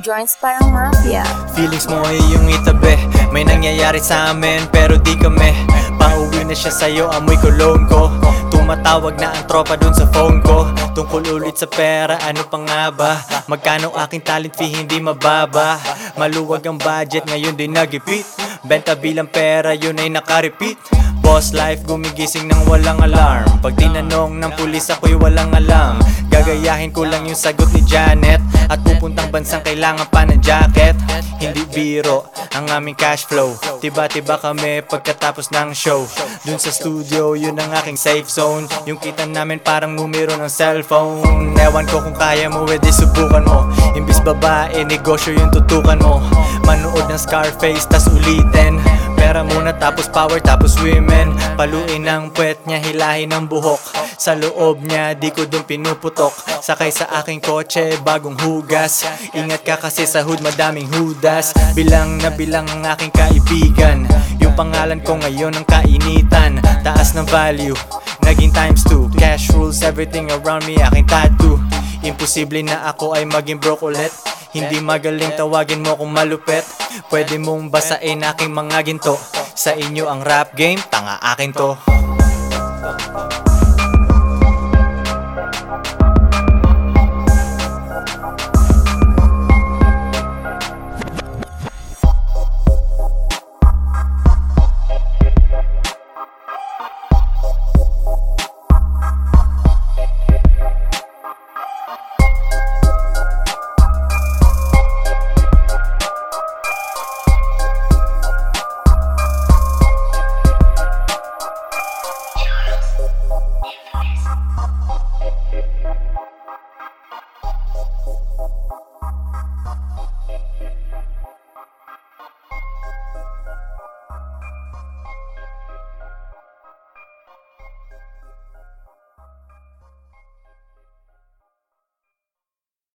joints parang mafia. Feelings mo ay iyong itabi. May nangyayari sa amin pero di kami. Pauwi na siya sa'yo, amoy cologne ko. Tumatawag na ang tropa dun sa phone ko. Tungkol ulit sa pera, ano pa nga ba? Magkano aking talent fee, hindi mababa. Maluwag ang budget, ngayon din nagipit. Benta bilang pera, yun ay nakarepeat. Boss life, gumigising ng walang alarm. Pag tinanong ng pulis, ako'y walang alam. Gagayahin ko lang yung sagot ni Janet. At pupuntang bansang kailangan pa ng jacket. Hindi biro ang aming cash flow. Tiba-tiba kami pagkatapos ng show. Dun sa studio, yun ang aking safe zone. Yung kita namin parang numero ng cellphone. Ewan ko kung kaya mo, edi subukan mo. Imbis babae, negosyo yung tutukan mo. Manood ng Scarface, tas ulitin. Pera muna tapos power tapos women. Paluin ang puwet niya, hilahin ang buhok. Sa loob niya, di ko dun pinuputok. Sakay sa aking kotse, bagong hugas. Ingat ka kasi sa hood, madaming hudas. Bilang na bilang ang aking kaibigan. Yung pangalan ko ngayon ang kainitan. Taas ng value, naging times 2. Cash rules everything around me, aking tattoo. Imposible na ako ay maging broke ulit. Hindi magaling, tawagin mo kung malupet. Pwede mong basain aking mga ginto. Sa inyo ang rap game, tanga akin to.